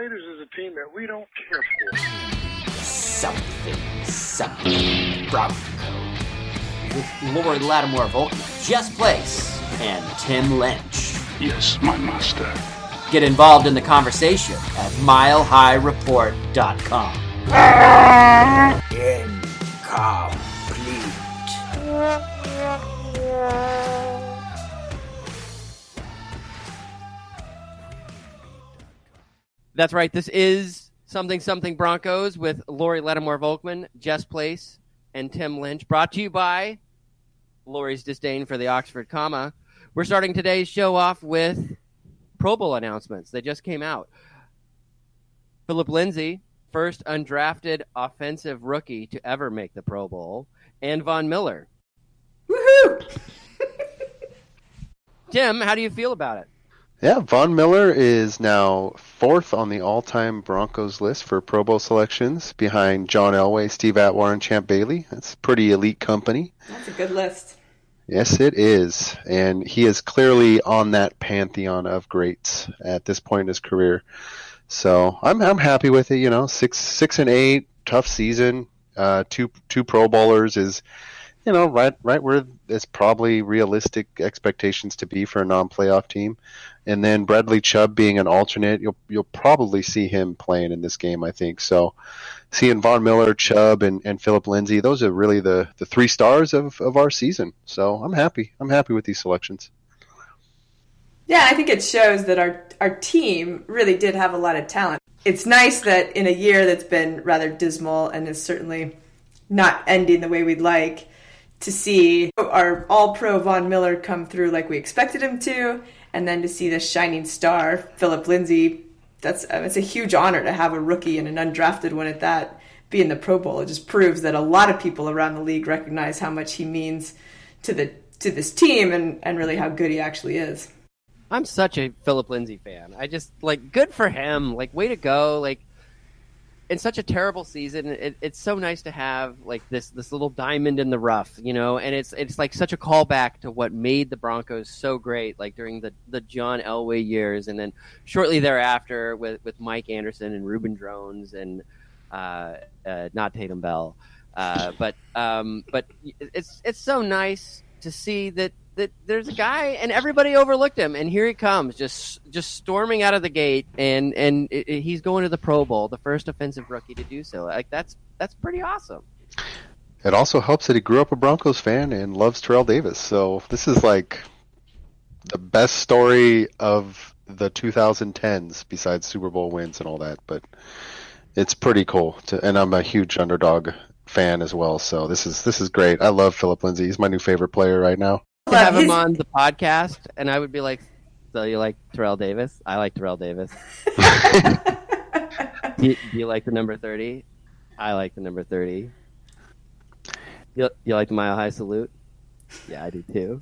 Raiders is a team that we don't care for. Something Broncos with Lori Lattimore Volkman, Jess Place, and Tim Lynch. Yes, my master. Get involved in the conversation at milehighreport.com. Incomplete. That's right. This is Something Broncos with Lori Lattimore Volkman, Jess Place, and Tim Lynch. Brought to you by Lori's disdain for the Oxford comma. We're starting today's show off with Pro Bowl announcements. They just came out. Philip Lindsay, first undrafted offensive rookie to ever make the Pro Bowl, and Von Miller. Woohoo! Tim, how do you feel about it? Yeah, Von Miller is now fourth on the all-time Broncos list for Pro Bowl selections, behind John Elway, Steve Atwater, and Champ Bailey. That's pretty elite company. That's a good list. Yes, it is. And he is clearly on that pantheon of greats at this point in his career. So I'm happy with it. 6-8, tough season. Two Pro Bowlers is, right where it's probably realistic expectations to be for a non-playoff team. And then Bradley Chubb being an alternate, you'll probably see him playing in this game, I think. So seeing Von Miller, Chubb, and Philip Lindsay, those are really the three stars of our season. So I'm happy. I'm happy with these selections. Yeah, I think it shows that our team really did have a lot of talent. It's nice that in a year that's been rather dismal and is certainly not ending the way we'd like, to see our all-pro Von Miller come through like we expected him to, and then to see the shining star, Philip Lindsay. It's a huge honor to have a rookie and an undrafted one at that be in the Pro Bowl. It just proves that a lot of people around the league recognize how much he means to this team and really how good he actually is. I'm such a Philip Lindsay fan. I just, good for him. Way to go. In such a terrible season, it's so nice to have this little diamond in the rough, and it's such a callback to what made the Broncos so great, during the John Elway years, and then shortly thereafter with Mike Anderson and Reuben Drones and not Tatum Bell, but it's so nice to see that there's a guy and everybody overlooked him, and here he comes, just storming out of the gate, and he's going to the Pro Bowl, the first offensive rookie to do so. That's pretty awesome. It also helps that he grew up a Broncos fan and loves Terrell Davis. So this is the best story of the 2010s besides Super Bowl wins and all that. But it's pretty cool, and I'm a huge underdog fan as well. So this is great. I love Philip Lindsay. He's my new favorite player right now. To have him on the podcast, and I would be like, so you like Terrell Davis? I like Terrell Davis. do you like the number 30? I like the number 30. You like the Mile High Salute? Yeah, I do too.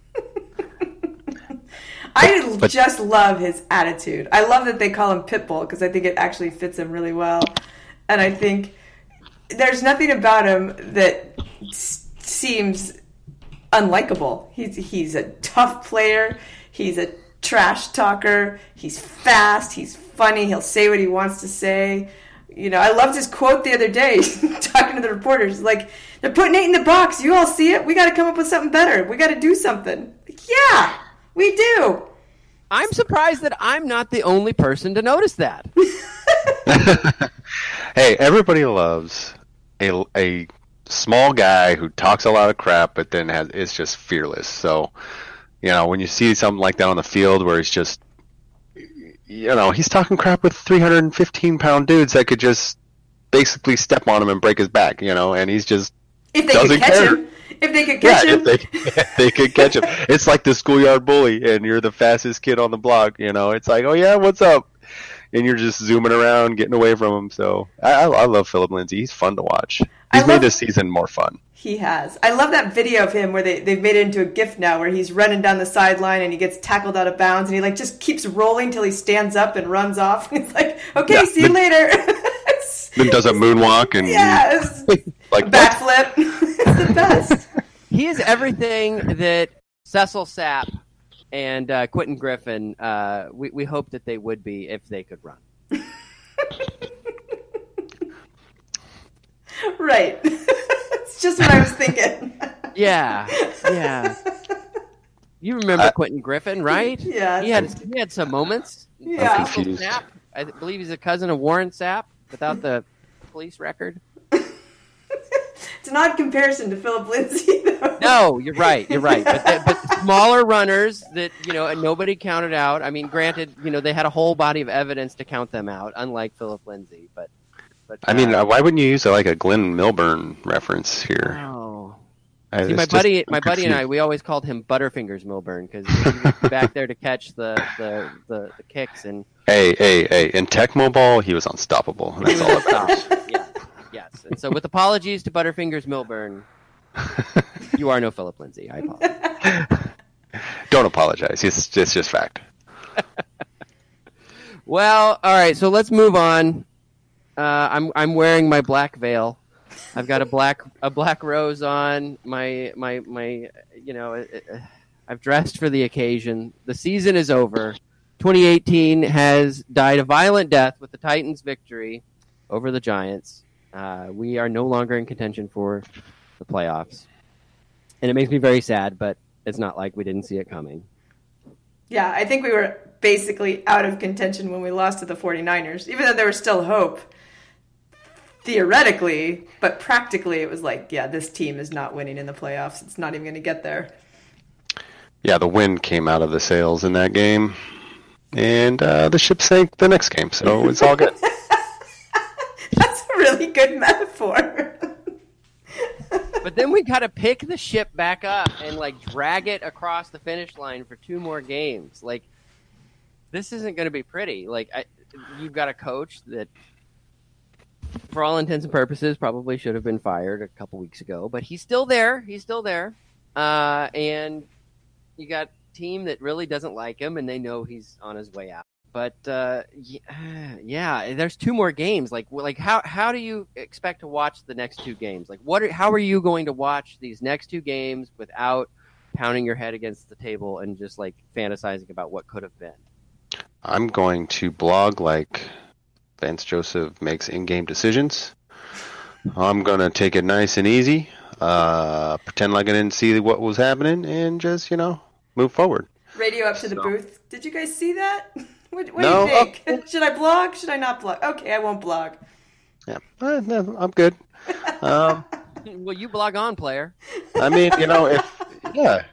I just love his attitude. I love that they call him Pitbull because I think it actually fits him really well. And I think there's nothing about him that seems unlikable. He's a tough player. He's a trash talker. He's fast. He's funny. He'll say what he wants to say. I loved his quote the other day, talking to the reporters. They're putting 8 in the box. You all see it? We got to come up with something better. We got to do something. Yeah, we do. I'm surprised that I'm not the only person to notice that. Hey, everybody loves a small guy who talks a lot of crap, but then is just fearless. So, when you see something like that on the field where he's just, he's talking crap with 315-pound dudes that could just basically step on him and break his back, and he's just doesn't care. If they could catch him. If they could catch him. It's like the schoolyard bully, and you're the fastest kid on the block, It's like, oh, yeah, what's up? And you're just zooming around, getting away from him. So I love Philip Lindsay. He's fun to watch. He's made this season more fun. He has. I love that video of him where they've made it into a GIF now where he's running down the sideline and he gets tackled out of bounds and he just keeps rolling till he stands up and runs off. And it's like, okay, see you later. Then does a moonwalk and a backflip. It's the best. He is everything that Cecil Sapp and Quentin Griffin, we hope that they would be if they could run. Right. It's just what I was thinking. Yeah. You remember Quentin Griffin, right? Yeah. He had some moments. Yeah. confused. Sapp. I believe he's a cousin of Warren Sapp without the police record. It's an odd comparison to Philip Lindsay, though. No, you're right. But smaller runners that, nobody counted out. I mean, granted, they had a whole body of evidence to count them out, unlike Philip Lindsay. But I mean, why wouldn't you use a Glenn Milburn reference here? Oh. I- See, it's my just- buddy and I, we always called him Butterfingers Milburn because he was back there to catch the kicks, and Hey! In Tecmo Ball, he was unstoppable. he That's was all. a stop. Yes. And so, with apologies to Butterfingers Milburn, you are no Philip Lindsay. I apologize. Don't apologize. It's just fact. Well, all right. So let's move on. I'm wearing my black veil. I've got a black rose on. My I've dressed for the occasion. The season is over. 2018 has died a violent death with the Titans' victory over the Giants. We are no longer in contention for the playoffs. And it makes me very sad, but it's not like we didn't see it coming. Yeah, I think we were basically out of contention when we lost to the 49ers, even though there was still hope. Theoretically, but practically it was like, yeah, this team is not winning in the playoffs. It's not even going to get there. Yeah, the wind came out of the sails in that game, and the ship sank the next game, so it's all good. That's a really good metaphor. But then we got to pick the ship back up and drag it across the finish line for 2 more games. This isn't going to be pretty. You've got a coach that, for all intents and purposes, probably should have been fired a couple weeks ago, but he's still there. And you got a team that really doesn't like him, and they know he's on his way out. But yeah, there's 2 more games. How do you expect to watch the next 2 games? How are you going to watch these next 2 games without pounding your head against the table and just fantasizing about what could have been? I'm going to blog like Vance Joseph makes in-game decisions. I'm going to take it nice and easy, pretend like I didn't see what was happening, and just, move forward. Radio up to the booth. Did you guys see that? What No. do you think? Should I blog? Should I not blog? Okay, I won't blog. Yeah, no, I'm good. Well, you blog on, player. I mean, yeah.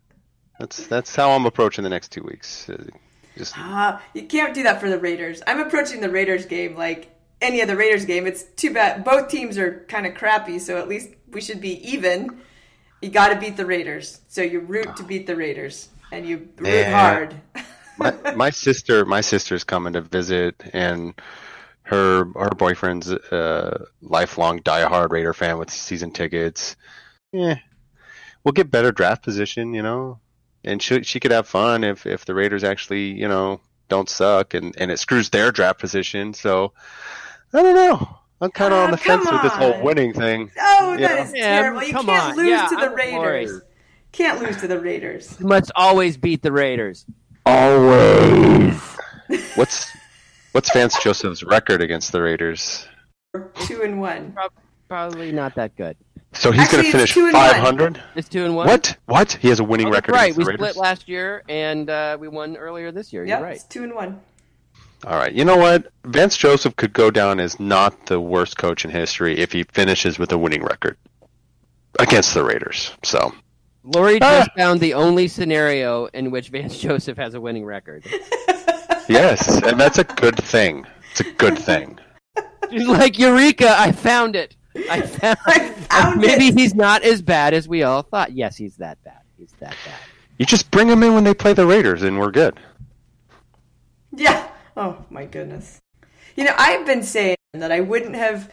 That's how I'm approaching the next 2 weeks. Just You can't do that for the Raiders. I'm approaching the Raiders game like any other Raiders game. It's too bad. Both teams are kind of crappy, so at least we should be even. You got to beat the Raiders. So you root to beat the Raiders, and you root hard. my sister's coming to visit, and her boyfriend's a lifelong diehard Raider fan with season tickets. Yeah, we'll get better draft position, and she could have fun if the Raiders actually, don't suck, and it screws their draft position. So I don't know. I'm kind of on the fence with this whole winning thing. Oh, that is terrible. You come can't on. lose Yeah, to the I'm Raiders. worried. Can't lose to the Raiders. You must always beat the Raiders. Always. What's Vance Joseph's record against the Raiders? 2-1. Probably not that good. So he's going to Actually, it's finish 2-1. 500? It's 2-1. What? He has a winning Oh, that's record right. against We the Raiders? split last year, and we won earlier this year. Yep, You're right. it's 2-1. All right. You know what? Vance Joseph could go down as not the worst coach in history if he finishes with a winning record against the Raiders. So Lori just found the only scenario in which Vance Joseph has a winning record. yes, and that's a good thing. It's a good thing. She's like, Eureka, I found it. I found Maybe it. he's not as bad as we all thought. Yes, he's that bad. He's that bad. You just bring him in when they play the Raiders, and we're good. Yeah. Oh my goodness. I've been saying that I wouldn't have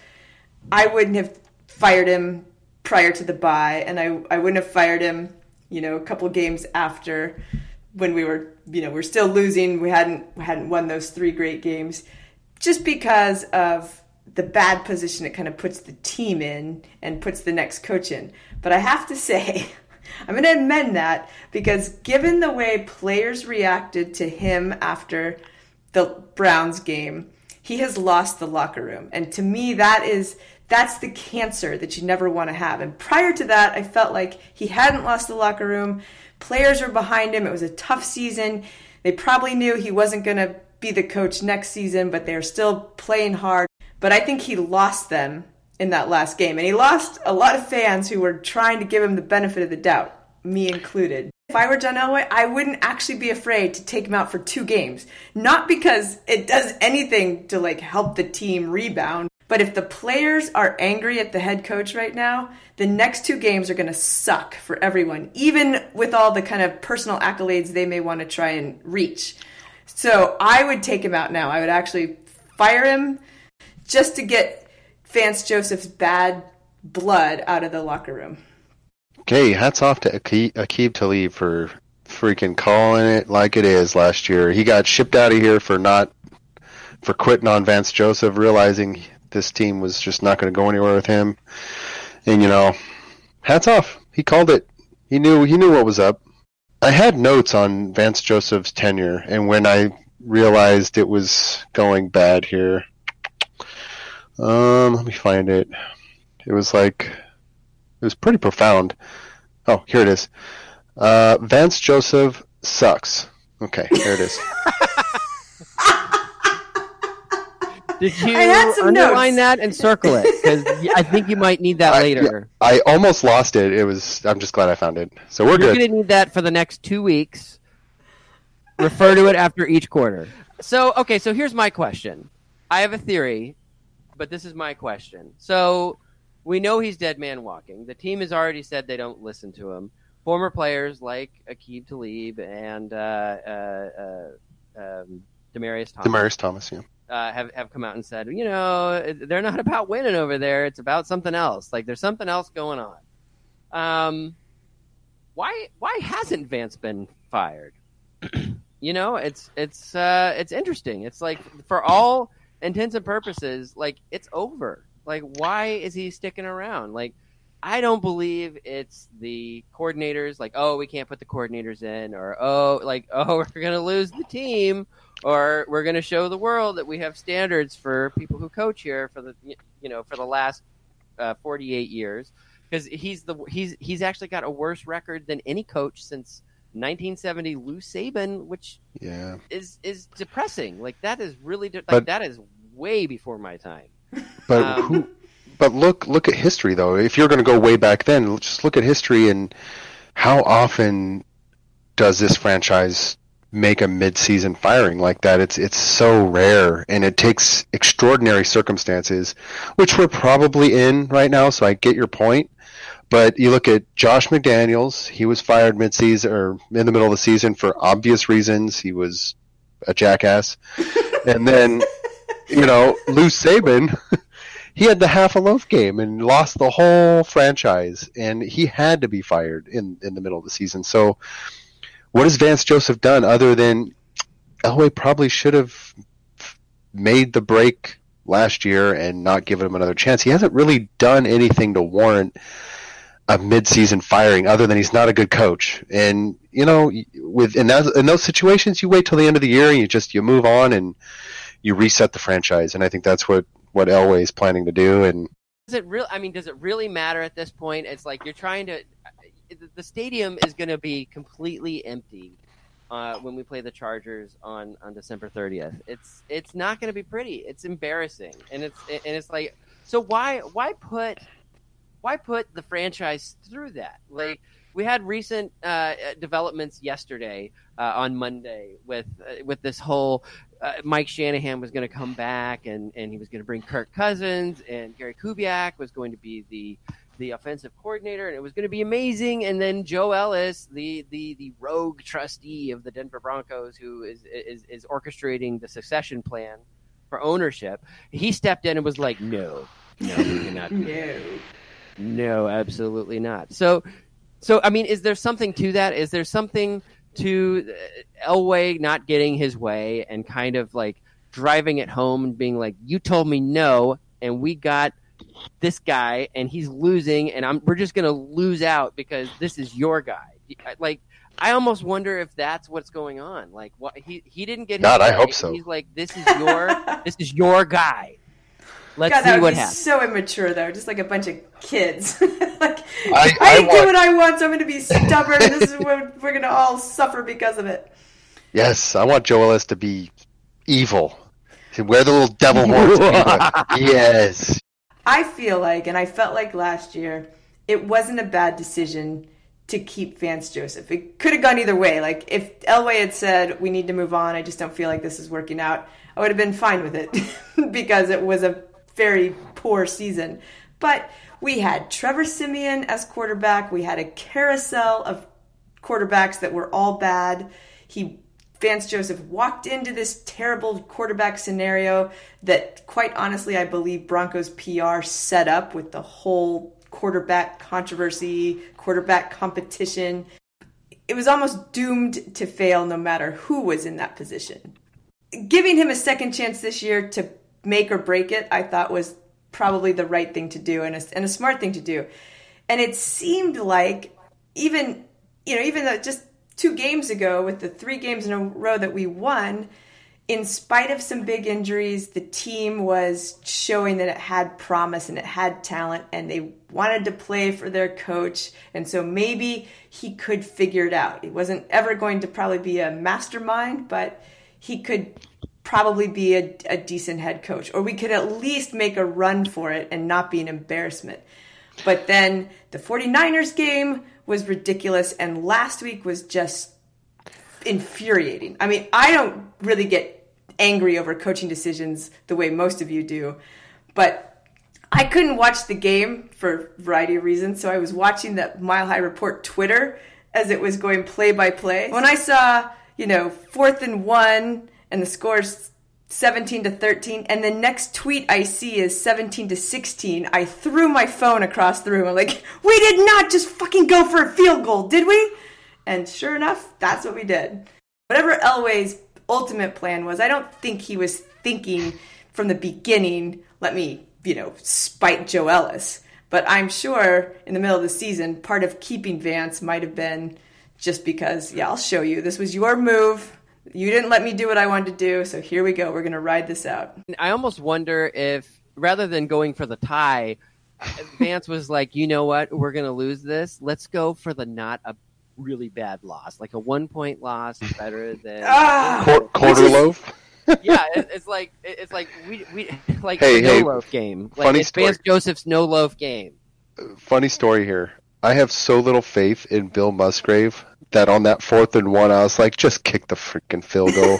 fired him prior to the bye, and I wouldn't have fired him, a couple games after when we were, we're still losing. We hadn't won those 3 great games, just because of the bad position it kind of puts the team in and puts the next coach in. But I have to say, I'm going to amend that, because given the way players reacted to him after the Browns game, he has lost the locker room. And to me, that is That's the cancer that you never want to have. And prior to that, I felt like he hadn't lost the locker room. Players were behind him. It was a tough season. They probably knew he wasn't going to be the coach next season, but they're still playing hard. But I think he lost them in that last game. And he lost a lot of fans who were trying to give him the benefit of the doubt, me included. If I were John Elway, I wouldn't actually be afraid to take him out for 2 games. Not because it does anything to help the team rebound, but if the players are angry at the head coach right now, the next 2 games are going to suck for everyone, even with all the kind of personal accolades they may want to try and reach. So I would take him out now. I would actually fire him just to get Vance Joseph's bad blood out of the locker room. Okay, hats off to Aqib Talib for freaking calling it like it is last year. He got shipped out of here for quitting on Vance Joseph, realizing this team was just not going to go anywhere with him. And hats off. He called it. He knew what was up. I had notes on Vance Joseph's tenure, and when I realized it was going bad here, let me find it. It was pretty profound. Oh, here it is. Vance Joseph sucks. Okay, there it is. Did you underline that and circle it? Because I think you might need that later. I almost lost it. I'm just glad I found it. So we're good. You're going to need that for the next 2 weeks. Refer to it after each quarter. So here's my question. I have a theory, but this is my question. So we know he's dead man walking. The team has already said they don't listen to him. Former players like Aqib Talib and Demaryius Thomas, yeah. Have come out and said, they're not about winning over there. It's about something else. There's something else going on. Why hasn't Vance been fired? It's interesting. It's for all intents and purposes, it's over. Why is he sticking around? I don't believe it's the coordinators. We can't put the coordinators in, or we're gonna lose the team, or we're gonna show the world that we have standards for people who coach here for the last 48 years, because he's actually got a worse record than any coach since 1970 Lou Saban, which is depressing. That is really that is way before my time. But look at history, though. If you're going to go way back then, just look at history and how often does this franchise make a mid-season firing like that? It's so rare, and it takes extraordinary circumstances, which we're probably in right now, so I get your point. But you look at Josh McDaniels, he was fired mid-season or in the middle of the season for obvious reasons. He was a jackass. And then, Lou Saban... He had the half a loaf game and lost the whole franchise, and he had to be fired in the middle of the season. So what has Vance Joseph done other than Elway probably should have made the break last year and not given him another chance? He hasn't really done anything to warrant a mid-season firing other than he's not a good coach. And, in those situations, you wait till the end of the year and you move on and you reset the franchise. And I think that's what Elway is planning to do. And does it really matter at this point? It's you're trying to. The stadium is going to be completely empty when we play the Chargers on December 30th. It's not going to be pretty. It's embarrassing, and it's so why put the franchise through that? We had recent developments yesterday on Monday with this whole. Mike Shanahan was going to come back, and he was going to bring Kirk Cousins, and Gary Kubiak was going to be the offensive coordinator, and it was going to be amazing. And then Joe Ellis, the rogue trustee of the Denver Broncos, who is orchestrating the succession plan for ownership, he stepped in and was like, "No, we cannot. No, absolutely not." So I mean, is there something to that? Is there something to Elway not getting his way and kind of driving it home and being like, you told me no, and we got this guy, and he's losing, and we're just going to lose out because this is your guy. I almost wonder if that's what's going on. What he didn't get. God, his I hope so. He's like, this is your guy. Let's God, that see would what be happens. so immature, though. Just like a bunch of kids. Like, I I do want- what I want, so I'm going to be stubborn, and this is what we're going to all suffer because of it. Yes, I want Joe Ellis to be evil. To wear the little devil horns. Yes. I feel like, and I felt like last year, it wasn't a bad decision to keep Vance Joseph. It could have gone either way. Like, if Elway had said, we need to move on, I just don't feel like this is working out, I would have been fine with it because it was a very poor season. But we had Trevor Siemian as quarterback. We had a carousel of quarterbacks that were all bad. Vance Joseph walked into this terrible quarterback scenario that, quite honestly, I believe Broncos PR set up with the whole quarterback controversy, quarterback competition. It was almost doomed to fail no matter who was in that position. Giving him a second chance this year to make or break it, I thought was probably the right thing to do and a smart thing to do. And it seemed like even though just 2 games ago with the 3 games in a row that we won, in spite of some big injuries, the team was showing that it had promise and it had talent and they wanted to play for their coach. And so maybe he could figure it out. He wasn't ever going to probably be a mastermind, but he could probably be a decent head coach, or we could at least make a run for it and not be an embarrassment. But then the 49ers game was ridiculous, and last week was just infuriating. I mean, I don't really get angry over coaching decisions the way most of you do, but I couldn't watch the game for a variety of reasons, so I was watching the Mile High Report Twitter as it was going play by play. When I saw, 4th and 1 and the score's 17-13, and the next tweet I see is 17-16, I threw my phone across the room. I'm like, we did not just fucking go for a field goal, did we? And sure enough, that's what we did. Whatever Elway's ultimate plan was, I don't think he was thinking from the beginning, let me, spite Joe Ellis. But I'm sure in the middle of the season, part of keeping Vance might have been just because, I'll show you. This was your move. You didn't let me do what I wanted to do, so here we go. We're going to ride this out. I almost wonder if, rather than going for the tie, Vance was like, you know what, we're going to lose this. Let's go for the not a really bad loss. Like a 1-point loss is better than... Quarter loaf? Yeah, it's like we like Hey, no loaf game. Like funny it's story. Vance Joseph's no loaf game. Funny story here. I have so little faith in Bill Musgrave that on that 4th and 1, I was like, just kick the freaking field goal.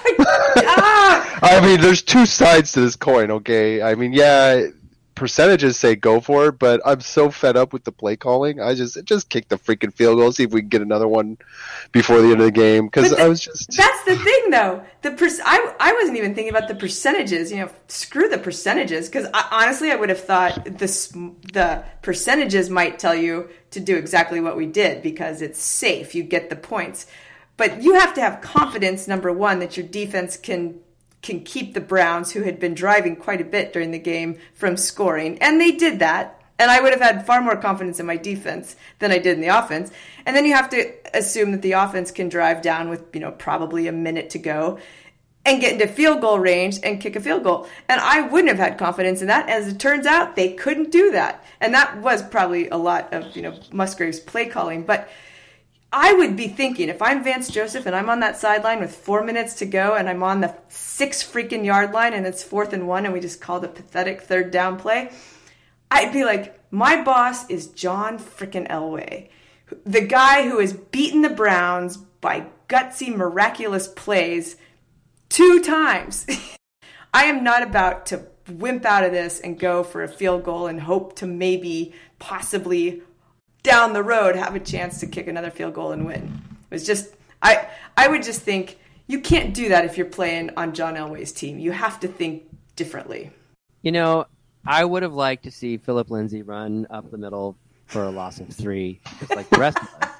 I mean, there's 2 sides to this coin, okay? I mean, percentages say go for it, but I'm so fed up with the play calling. I just kick the freaking field goal, see if we can get another one before the end of the game. Because I was just... That's the thing, though. I wasn't even thinking about the percentages. Screw the percentages. Because honestly, I would have thought the percentages might tell you to do exactly what we did because it's safe. You get the points. But you have to have confidence, number one, that your defense can keep the Browns, who had been driving quite a bit during the game, from scoring. And they did that. And I would have had far more confidence in my defense than I did in the offense. And then you have to assume that the offense can drive down with, probably a minute to go and get into field goal range and kick a field goal. And I wouldn't have had confidence in that. As it turns out, they couldn't do that. And that was probably a lot of, Musgrave's play calling. But I would be thinking, if I'm Vance Joseph and I'm on that sideline with 4 minutes to go and I'm on the 6 freaking yard line and it's 4th and 1 and we just called a pathetic 3rd down play, I'd be like, my boss is John freaking Elway, the guy who has beaten the Browns by gutsy, miraculous plays 2 times. I am not about to wimp out of this and go for a field goal and hope to maybe, possibly, down the road have a chance to kick another field goal and win. It was just, I would just think, you can't do that if you're playing on John Elway's team. You have to think differently. I would have liked to see Philip Lindsay run up the middle for a loss of 3, just like the rest of us.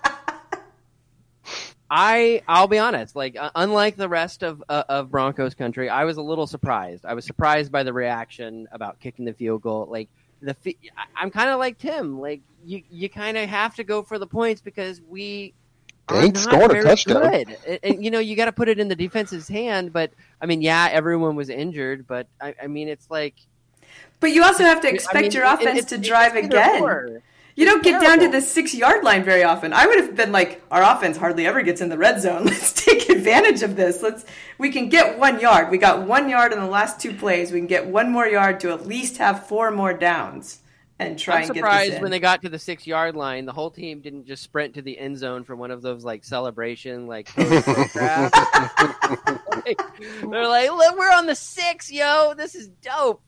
I'll be honest, unlike the rest of Broncos country, I was a little surprised. I was surprised by the reaction about kicking the field goal. I'm kind of like Tim. You kind of have to go for the points because we ain't scoring a touchdown. Good. And you got to put it in the defense's hand. But I mean, everyone was injured. But I mean, it's like But you also have to expect your offense to drive again. You don't get down to the 6-yard line very often. I would have been like, our offense hardly ever gets in the red zone. Let's take advantage of this. We can get 1 yard. We got 1 yard in the last 2 plays. We can get 1 more yard to at least have 4 more downs and try and get this in. I'm surprised when they got to the 6-yard line, the whole team didn't just sprint to the end zone for one of those like celebration photographs. They're like, look, we're on the 6, yo. This is dope.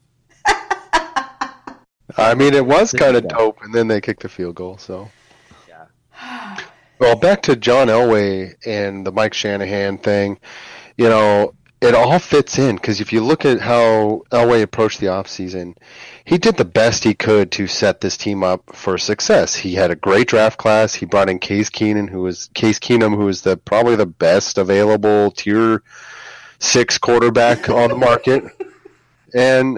I mean, it was kind of dope, and then they kicked the field goal. So, yeah. Well, back to John Elway and the Mike Shanahan thing. It all fits in because if you look at how Elway approached the offseason, he did the best he could to set this team up for success. He had a great draft class. He brought in Case Keenum, who was probably the best available tier 6 quarterback on the market, and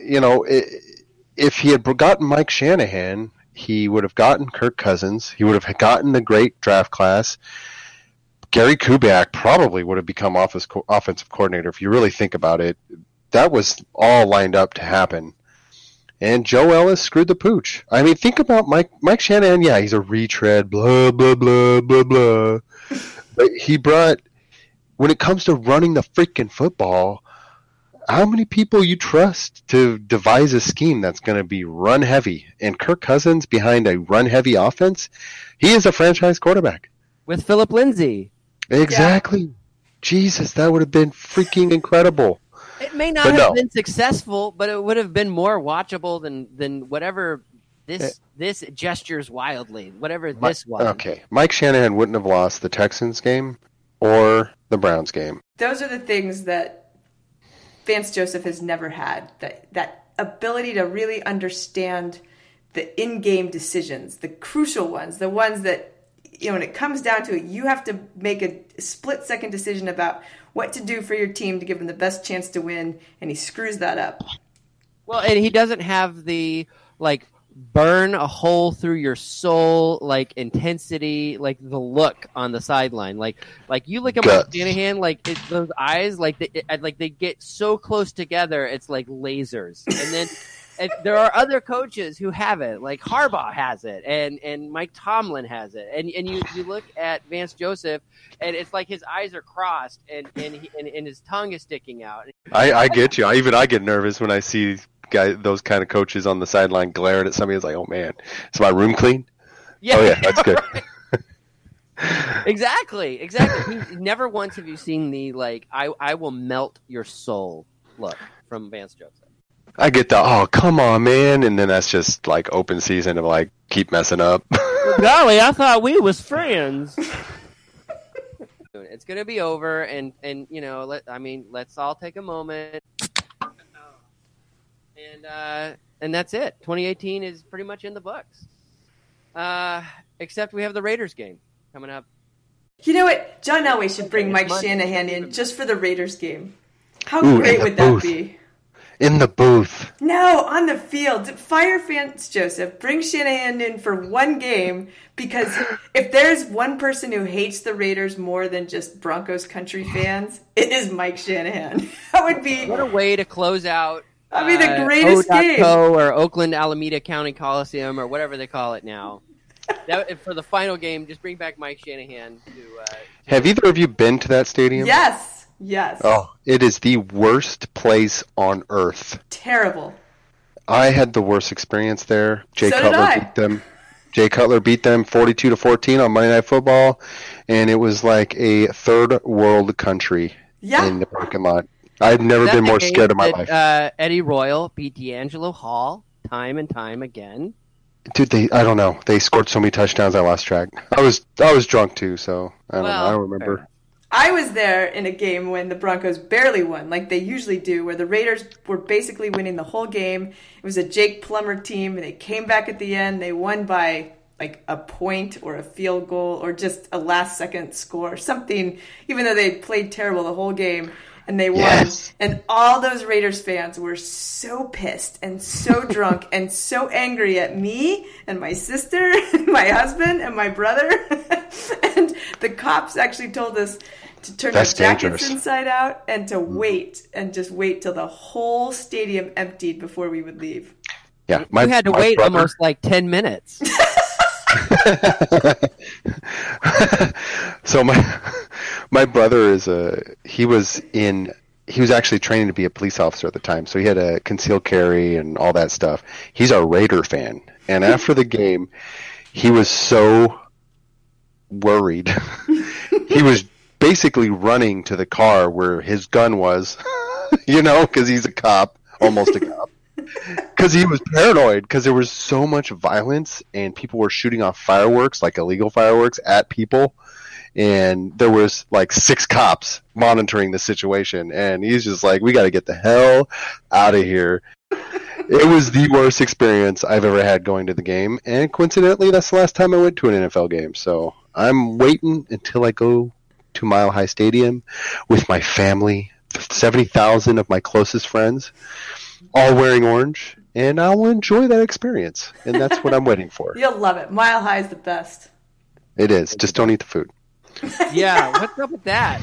if he had gotten Mike Shanahan, he would have gotten Kirk Cousins. He would have gotten the great draft class. Gary Kubiak probably would have become offensive coordinator if you really think about it. That was all lined up to happen. And Joe Ellis screwed the pooch. I mean, think about Mike Shanahan. Yeah, he's a retread, blah, blah, blah, blah, blah. But when it comes to running the freaking football, how many people you trust to devise a scheme that's going to be run heavy? And Kirk Cousins behind a run heavy offense, he is a franchise quarterback. With Philip Lindsay. Exactly. Yeah. Jesus, that would have been freaking incredible. It may not have been successful, but it would have been more watchable than whatever this gestures wildly, whatever this was. Okay. Mike Shanahan wouldn't have lost the Texans game or the Browns game. Those are the things that Vance Joseph has never had, that ability to really understand the in-game decisions, the crucial ones, the ones that, when it comes down to it, you have to make a split-second decision about what to do for your team to give them the best chance to win, and he screws that up. Well, and he doesn't have the, burn a hole through your soul, intensity, the look on the sideline. You look at Mike Shanahan, those eyes, they get so close together, it's like lasers. And then there are other coaches who have it, like Harbaugh has it, and Mike Tomlin has it. And you look at Vance Joseph, and it's like his eyes are crossed, and his tongue is sticking out. I get you. I get nervous when I see those kind of coaches on the sideline glaring at somebody. It's like, oh man, is my room clean? Yeah, oh yeah, that's good. Exactly. Never once have you seen the I will melt your soul look from Vance Joseph. I get the come on man, and then that's just open season of keep messing up. Golly, I thought we was friends. It's gonna be over, and let's all take a moment. And that's it. 2018 is pretty much in the books. Except we have the Raiders game coming up. You know what? John Elway should bring Mike Shanahan in just for the Raiders game. How great would that be? In the booth. No, on the field. Fire Vance Joseph. Bring Shanahan in for one game, because if there's one person who hates the Raiders more than just Broncos country fans, it is Mike Shanahan. That would be... What a way to close out the greatest game. Or Oakland Alameda County Coliseum or whatever they call it now. For the final game, just bring back Mike Shanahan. Have either of you been to that stadium? Yes. Oh, it is the worst place on earth. Terrible. I had the worst experience there. Jay Cutler beat them 42-14 on Monday Night Football, and it was like a third world country in the parking lot. I've never been more scared of my life. Eddie Royal beat D'Angelo Hall time and time again. Dude, I don't know. They scored so many touchdowns, I lost track. I was drunk too, so I don't remember. Fair. I was there in a game when the Broncos barely won, like they usually do, where the Raiders were basically winning the whole game. It was a Jake Plummer team, and they came back at the end. They won by a point or a field goal or just a last-second score, something, even though they played terrible the whole game. And they won. Yes. And all those Raiders fans were so pissed and so drunk and so angry at me and my sister and my husband and my brother. And the cops actually told us to turn That's our jackets dangerous. inside out and to wait till the whole stadium emptied before we would leave. Yeah, You had to wait almost like 10 minutes. So my brother he was actually training to be a police officer at the time, so he had a concealed carry and all that stuff. He's a Raider fan, and after the game, he was so worried. He was basically running to the car where his gun was, because he's a cop, almost a cop. Because he was paranoid, because there was so much violence and people were shooting off fireworks, like illegal fireworks, at people. And there was like 6 cops monitoring the situation. And he's just like, we got to get the hell out of here. It was the worst experience I've ever had going to the game. And coincidentally, that's the last time I went to an NFL game. So I'm waiting until I go to Mile High Stadium with my family, 70,000 of my closest friends, all wearing orange, and I'll enjoy that experience. And that's what I'm waiting for. You'll love it. Mile High is the best. It is. Just don't eat the food. Yeah, what's up with that?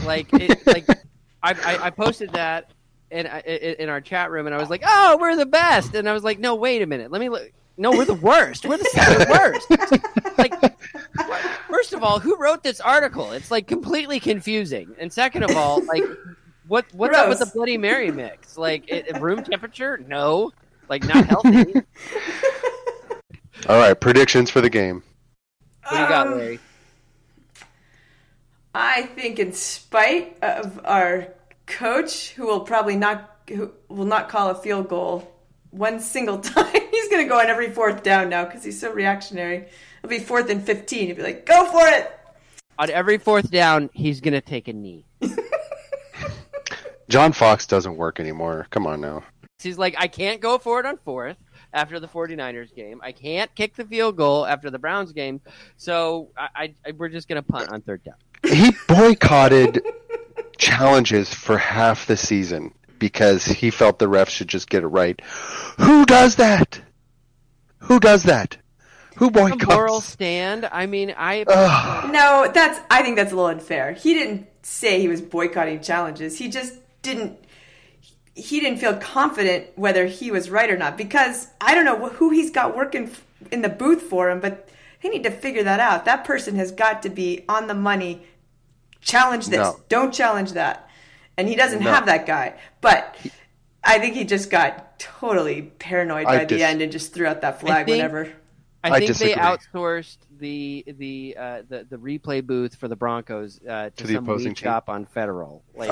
I posted that in our chat room, and I was like, "Oh, we're the best," and I was like, "No, wait a minute, let me look. No, we're the worst. We're the second worst." Like, first of all, who wrote this article? It's like completely confusing, and second of all, like, what's up with the Bloody Mary mix? Like, room temperature? No, like not healthy. All right, predictions for the game. What do you got, Larry? I think, in spite of our coach, who will not call a field goal one single time, he's going to go on every 4th down now because he's so reactionary. It'll be 4th and 15. He'll be like, "Go for it!" On every 4th down, he's going to take a knee. John Fox doesn't work anymore. Come on now. He's like, I can't go for it on 4th after the 49ers game. I can't kick the field goal after the Browns game. So we're just going to punt on 3rd down. He boycotted challenges for half the season because he felt the refs should just get it right. Who does that? Who does that? Who boycotts? A moral stand. I mean, No, I think that's a little unfair. He didn't say he was boycotting challenges. He just didn't feel confident whether he was right or not, because I don't know who he's got working in the booth for him, but they need to figure that out. That person has got to be on the money. Challenge this. No. Don't challenge that. And he doesn't have that guy. But I think he just got totally paranoid by the end and just threw out that flag whenever. I think disagree. they outsourced the replay booth for the Broncos to the some opposing weed team? shop on Federal. Like,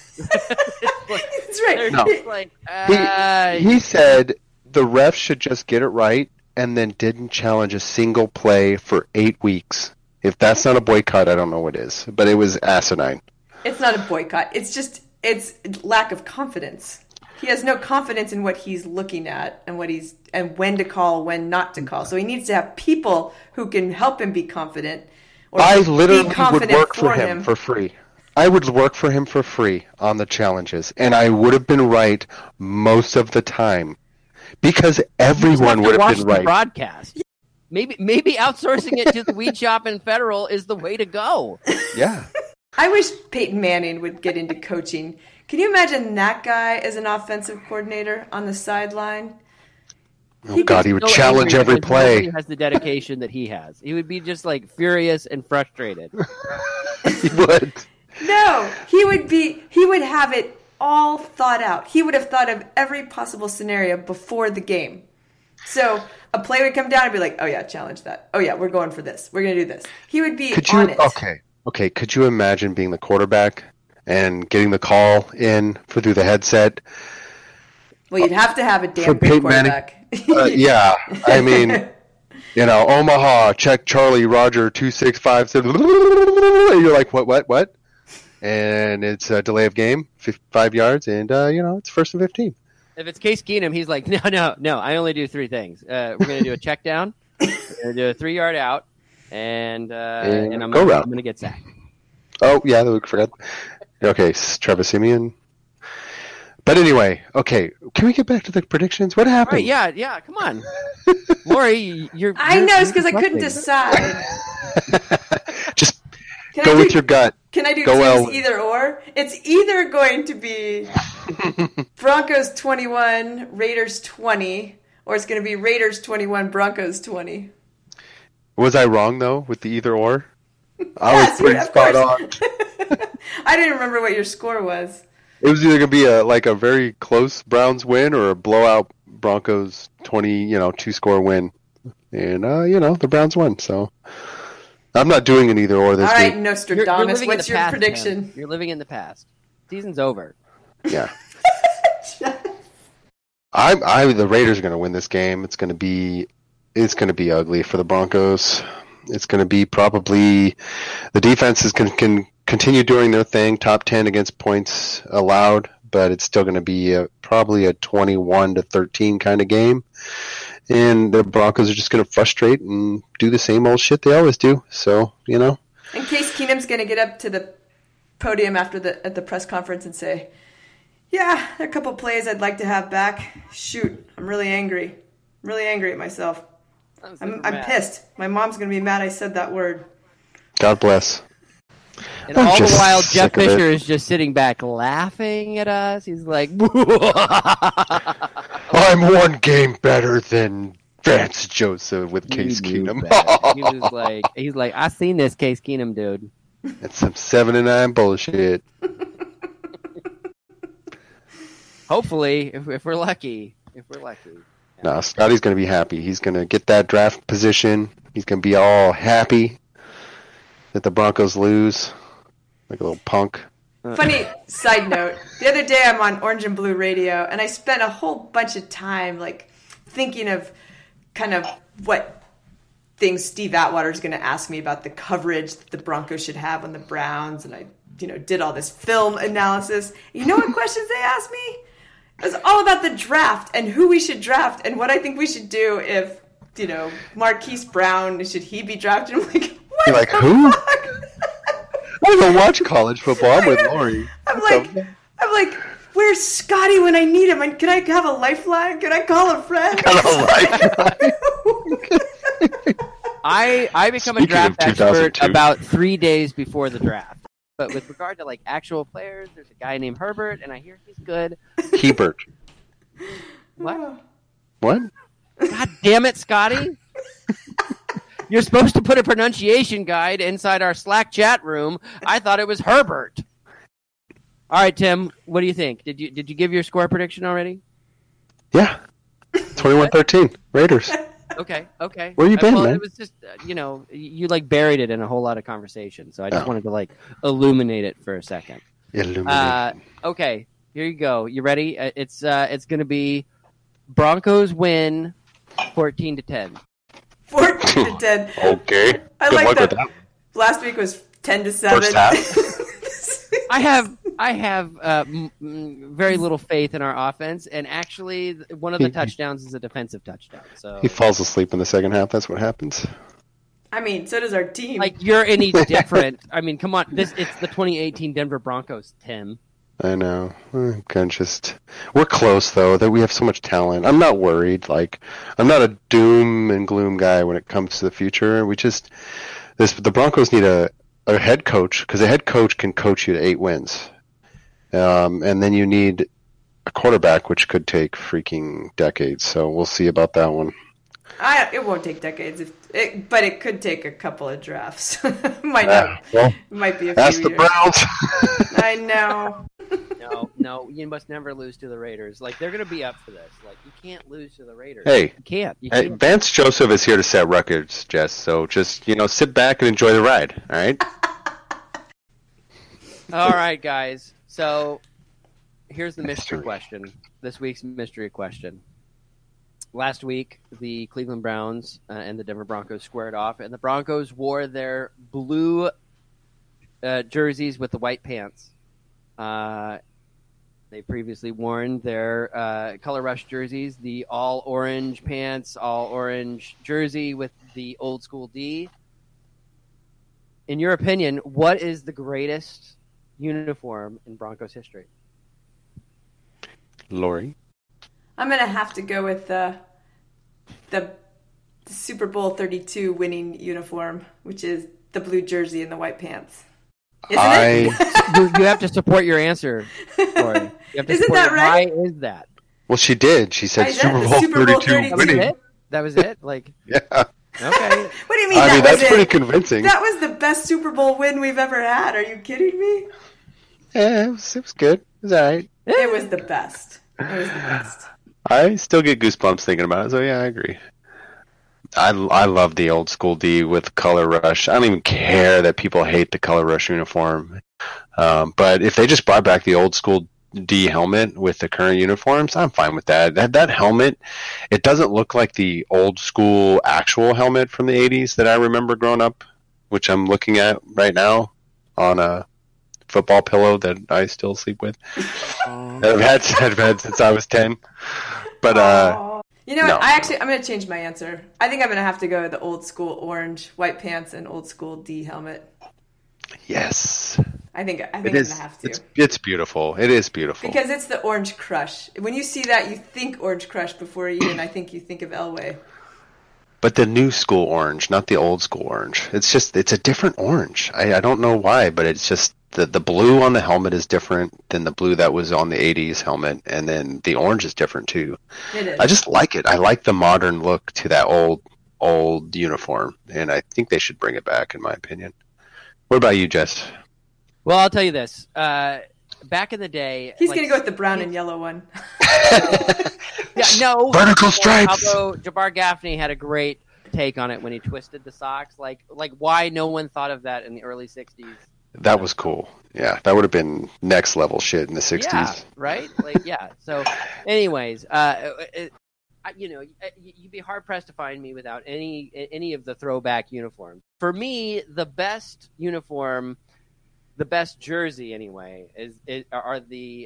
That's right. they're No. just like, He said the refs should just get it right and then didn't challenge a single play for 8 weeks. If that's not a boycott, I don't know what is. But it was asinine. It's not a boycott. It's lack of confidence. He has no confidence in what he's looking at and when to call, when not to call. So he needs to have people who can help him be confident. Or I literally be would confident work for him for free. I would work for him for free on the challenges, and I would have been right most of the time because everyone would have been the right. broadcast. Maybe outsourcing it to the weed shop in Federal is the way to go. Yeah. I wish Peyton Manning would get into coaching. Can you imagine that guy as an offensive coordinator on the sideline? Oh, God, he would So challenge angry every because play. nobody has the dedication that he has. He would be just like furious and frustrated. He would. No, he would have it all thought out. He would have thought of every possible scenario before the game. So a play would come down and be like, "Oh yeah, challenge that. Oh yeah, we're going for this. We're going to do this." He would be on it. Okay. Could you imagine being the quarterback and getting the call in through the headset? Well, you'd have to have a damn For good Peyton Manning? quarterback. Yeah, I mean, Omaha, check Charlie, Roger, 265. You're like, what? And it's a delay of game, 5 yards, and it's 1st and 15. If it's Case Keenum, he's like, no. I only do 3 things. We're going to do a check down, we're going to do a 3-yard out, and I'm going to get sacked. Oh yeah, we forgot. Okay, Trevor Siemian. But anyway, okay, can we get back to the predictions? What happened? Right, yeah, come on. Lori, you're I know, it's because I couldn't disrupting. decide. Go with your gut. Can I do Go Tim's Elway. either or? It's either going to be Broncos 21, Raiders 20, or it's going to be Raiders 21, Broncos 20. Was I wrong, though, with the either or? I Yes, was pretty of spot course. on. I didn't remember what your score was. It was either going to be a very close Browns win or a blowout Broncos 20, 2-score win. And, the Browns won, so I'm not doing an either or this All right, week. Nostradamus, living in what's the your past, prediction? Tim. You're living in the past. Season's over. Yeah. The Raiders are going to win this game. It's going to be ugly for the Broncos. It's going to be probably the defense can continue doing their thing, top 10 against points allowed, but it's still going to be probably a 21-13 kind of game. And the Broncos are just going to frustrate and do the same old shit they always do. So, And Case Keenum's going to get up to the podium at the press conference and say, "Yeah, there are a couple plays I'd like to have back. Shoot, I'm really angry. I'm really angry at myself. I'm pissed. My mom's going to be mad I said that word." God bless. And I'm all the just while, Jeff sick of it. Fisher is just sitting back laughing at us. He's like, I'm one game better than Vance Joseph with Case Keenum. he's like, I seen this Case Keenum dude. It's some 7-9 bullshit. Hopefully, if we're lucky. No, Scotty's going to be happy. He's going to get that draft position. He's going to be all happy that the Broncos lose, like a little punk. Funny side note, the other day I'm on Orange and Blue Radio, and I spent a whole bunch of time thinking of kind of what things Steve Atwater is going to ask me about the coverage that the Broncos should have on the Browns, and I did all this film analysis. You know what questions they asked me? It was all about the draft and who we should draft and what I think we should do if, Marquise Brown, should he be drafted? I'm like, what? You're like, the who? fuck? I don't watch college football. I'm with Lori. I'm like, where's Scotty when I need him? And can I have a lifeline? Can I call a friend? I become a Speaking draft of expert 2002. about 3 days before the draft. But with regard to actual players, there's a guy named Herbert, and I hear he's good. Hebert. What? What? God damn it, Scotty! You're supposed to put a pronunciation guide inside our Slack chat room. I thought it was Herbert. All right, Tim, what do you think? Did you give your score prediction already? Yeah. 21-13. Raiders. Okay. Where you been, man? It was just, you buried it in a whole lot of conversation, so I just wanted to illuminate it for a second. Illuminate. Okay, here you go. You ready? It's going to be Broncos win 14-10. 14-10. Okay. I Good like luck that. with that. Last week was 10-7. First half. I have very little faith in our offense, and actually, one of the touchdowns is a defensive touchdown. So He falls asleep in the second half. That's what happens. I mean, so does our team. you're any different? I mean, come on, it's the 2018 Denver Broncos, Tim. I know. I'm we're close though. That we have so much talent. I'm not worried. I'm not a doom and gloom guy when it comes to the future. The Broncos need a head coach, because a head coach can coach you to 8 wins, and then you need a quarterback, which could take freaking decades. So we'll see about that one. It won't take decades, but it could take a couple of drafts. Might not. Well, Might be a few that's the years. Browns. I know. No, you must never lose to the Raiders. They're going to be up for this. You can't lose to the Raiders. Hey, you can't. Hey, Vance Joseph is here to set records, Jess. So just sit back and enjoy the ride. All right. All right, guys. So here's the mystery question. This week's mystery question. Last week, the Cleveland Browns and the Denver Broncos squared off, and the Broncos wore their blue jerseys with the white pants. They previously worn their Color Rush jerseys, the all-orange pants, all-orange jersey with the old-school D. In your opinion, what is the greatest uniform in Broncos history? Lori. I'm going to have to go with the Super Bowl 32 winning uniform, which is the blue jersey and the white pants. Isn't it? You have to support your answer, Lori. You have to Isn't support that right? Why is that? Well, she did. She said I Super said Bowl, Super Bowl 32 32. winning. That was it? Like, Yeah. okay. What do you mean I that mean, was that's it? pretty convincing. That was the best Super Bowl win we've ever had. Are you kidding me? Yeah, it was good. It was all right. It was the best. It was the best. I still get goosebumps thinking about it, so yeah, I agree. I love the old school D with color rush. I don't even care that people hate the color rush uniform. But if they just brought back the old school D helmet with the current uniforms, I'm fine with that. That helmet, it doesn't look like the old school actual helmet from the 80s that I remember growing up, which I'm looking at right now on a football pillow that I still sleep with. I've had since I was 10. But you know what? no. I'm going to change my answer. I think I'm going to have to go with the old school orange white pants and old school D helmet. Yes. I think I'm It going is. to have to. It's beautiful. It is beautiful. Because it's the Orange Crush. When you see that, you think Orange Crush before even I think you think of Elway. But the new school orange, not the old school orange. It's a different orange. I don't know why, but it's just the blue on the helmet is different than the blue that was on the 80s helmet, and then the orange is different too. It is. I just like it. I like the modern look to that old uniform, and I think they should bring it back, in my opinion. What about you, Jess? Well, I'll tell you this. Back in the day... He's going to go with the brown and yellow one. Yeah, no. Vertical stripes! Although Jabbar Gaffney had a great take on it when he twisted the socks. Like why no one thought of that in the early 60s. That was cool. Yeah, that would have been next level shit in the 60s. Yeah, right? Like, yeah. So, anyways, you'd be hard pressed to find me without any of the throwback uniforms. For me, the best uniform, the best jersey anyway, are the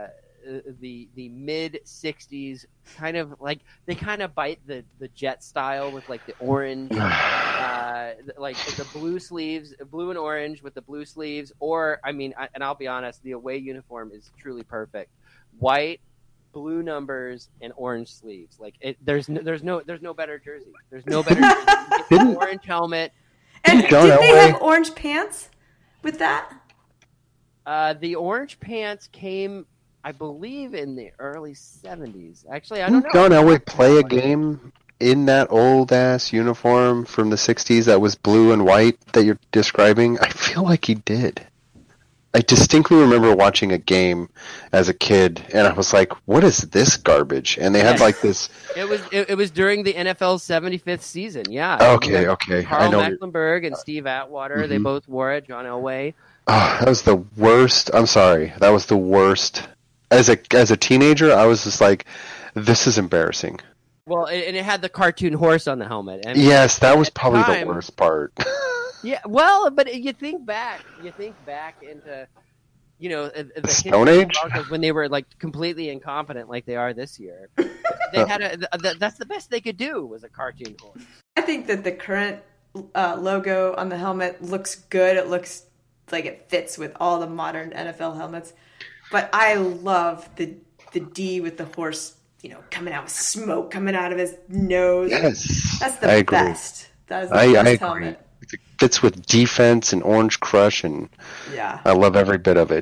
mid 60s kind of like they kind of bite the Jet style with like the orange, like the blue sleeves, blue and orange with the blue sleeves, or and I'll be honest, the away uniform is truly perfect, white, blue numbers and orange sleeves. Like there's no better jersey. There's no better jersey. You get the orange helmet. And John did they Elway- have orange pants with that? The orange pants came, I believe, in the early 70s. Actually, I don't know. John Elway play a game in that old ass uniform from the 60s that was blue and white that you're describing? I feel like he did. I distinctly remember watching a game as a kid, and I was like, "What is this garbage?" And they had like this. It was during the NFL's 75th season. Yeah. Okay. Carl I know. Mecklenburg and Steve Atwater. They both wore it. John Elway. Oh, that was the worst. I'm sorry. That was the worst. As a teenager, I was just like, "This is embarrassing." Well, and it had the cartoon horse on the helmet. Yes, that was probably time, the worst part. Yeah, well, but you think back into, the Stone Age when they were like completely incompetent, like they are this year. They had that's the best they could do was a cartoon horse. I think that the current logo on the helmet looks good. It looks like it fits with all the modern NFL helmets. But I love the D with the horse, coming out with smoke coming out of his nose. Yes, That's the best. That is the best I helmet. agree. It fits with defense and Orange Crush, and Yeah. I love every bit of it.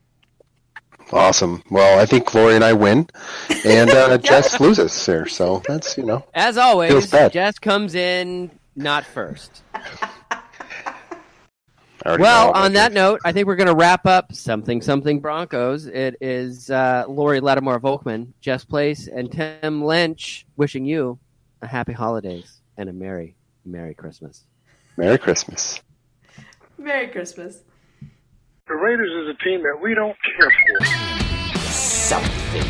Awesome. Well, I think Lori and I win, and Jess loses there. So that's As Feels always, bad. Jess comes in not first. I already know Well, all my on that picks. note, I think we're going to wrap up something Broncos. It is Lori Lattimore Volkman, Jess Place, and Tim Lynch wishing you a happy holidays and a Merry Christmas. Merry Christmas. Merry Christmas. The Raiders is a team that we don't care for. Something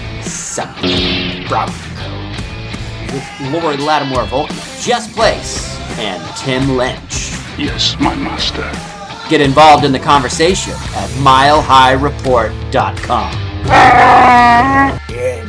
Bronco with Lori Lattimore Volkman, Jess Place, and Tim Lynch. Yes, my master. Get involved in the conversation at milehighreport.com.